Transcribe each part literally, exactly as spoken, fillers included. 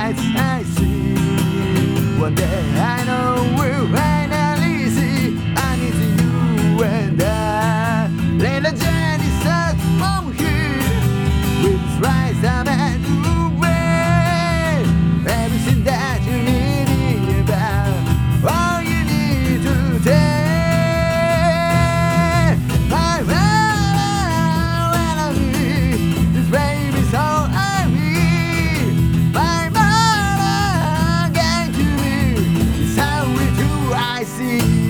lights I see. One day I know we'll finally see. I need you and I. Let the journey start from here. With rise up and away. Everything that you need about all you need to take. My love, this baby's all I need. My mother gave to me. It's how we do I see.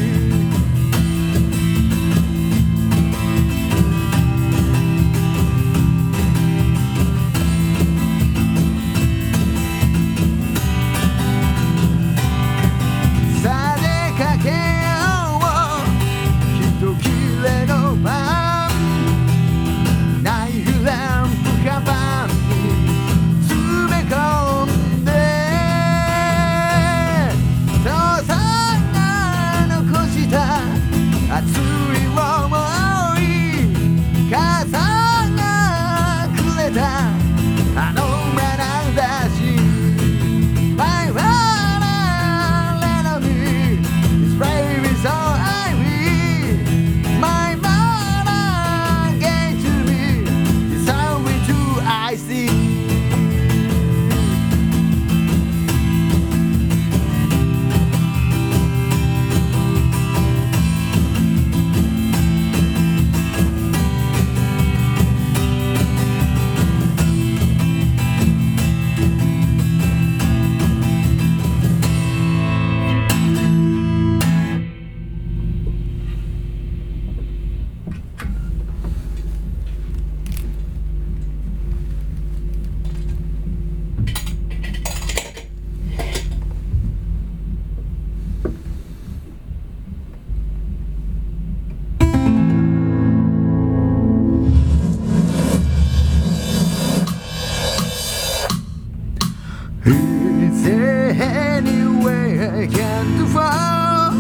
Is there any way I can do fall?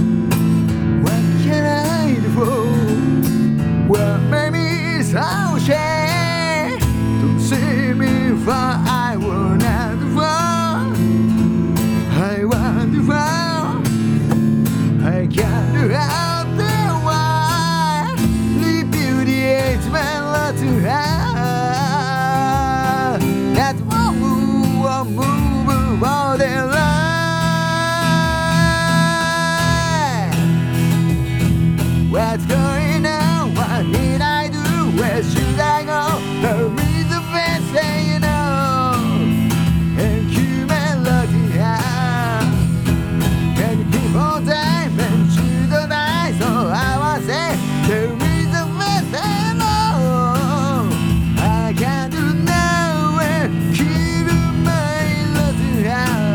What can I do for? Well, maybe it's our share. Don't see me far, I wanna do fall. I want to fall. I can't do out the wild. Repudiate my love to have. That won't move, won't move all the line. What's going on? What did I do? Where should I go? Tell me the best thing you know. And humanity, many people die, men should die. So I was say, tell me the best thing you know. I can't do now and keep my love to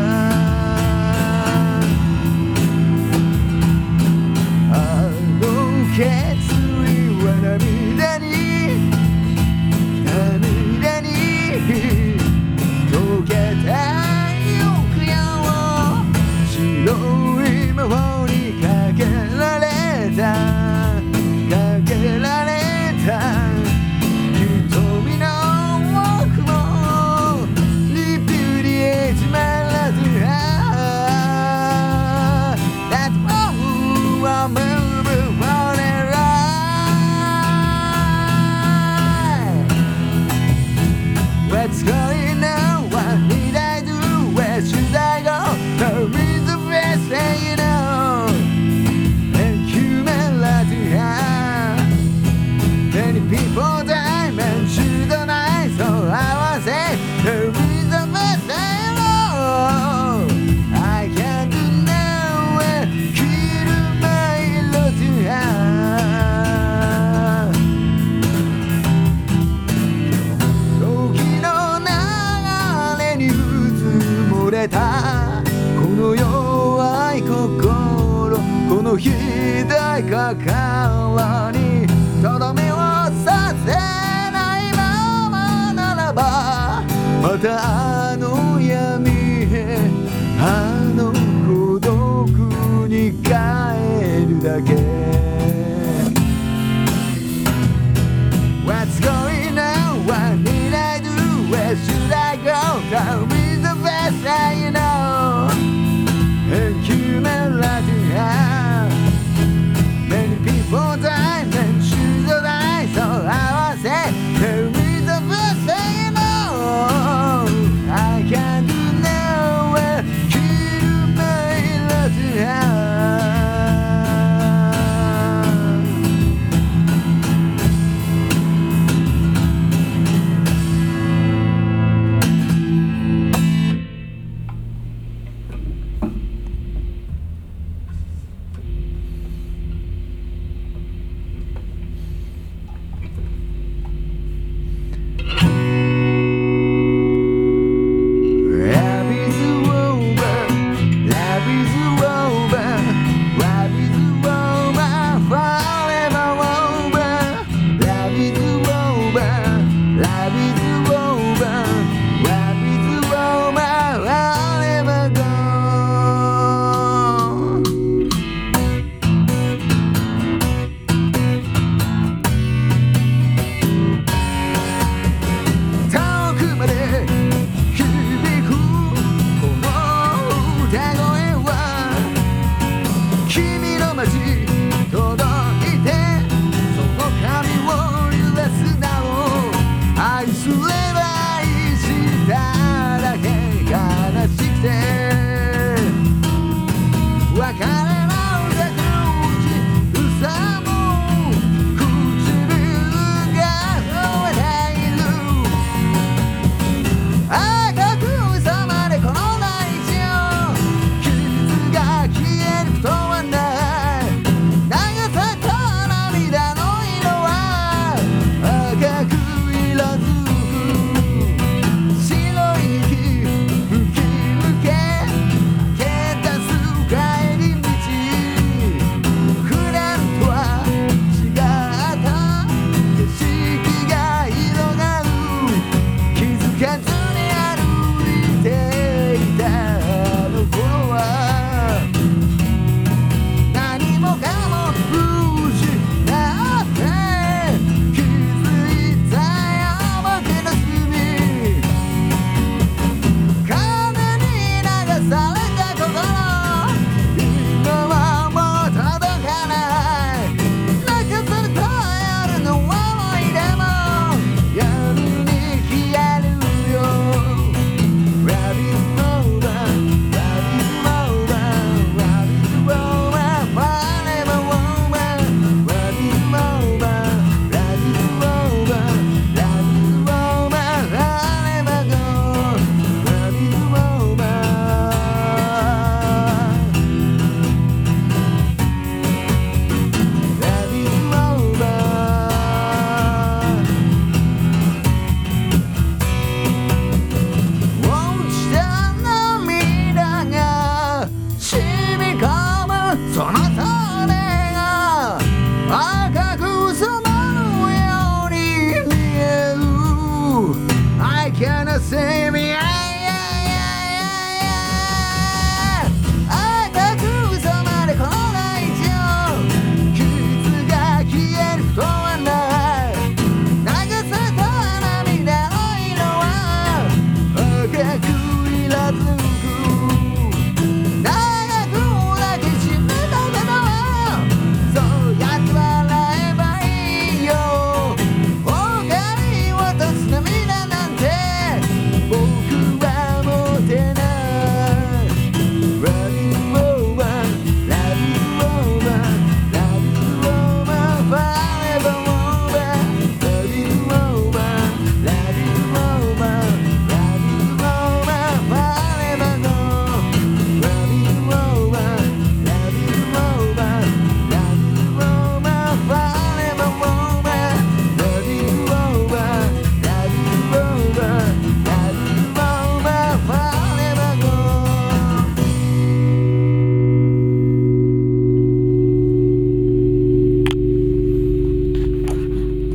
have. I don't care to you when I need any, I need any. Don't get out, clear. 白い魔法にかけられた、かけられた瞳の奥も Repudiate my love to have. That move, I'll move for the ride. What's going on? What need I do? Where should I go? Tell me the best thing you know. And human love to have. Many people die, men should die. So I was say, tell me the best thing you know. I can't do now and kill my love to have. 時の流れにうつもれたこの弱い心、このひどい心にとどめをさせないままならば、またあの闇へ、あの孤独に帰るだけ。 What's going on? What did I do? Where should I go? Tell me the say you know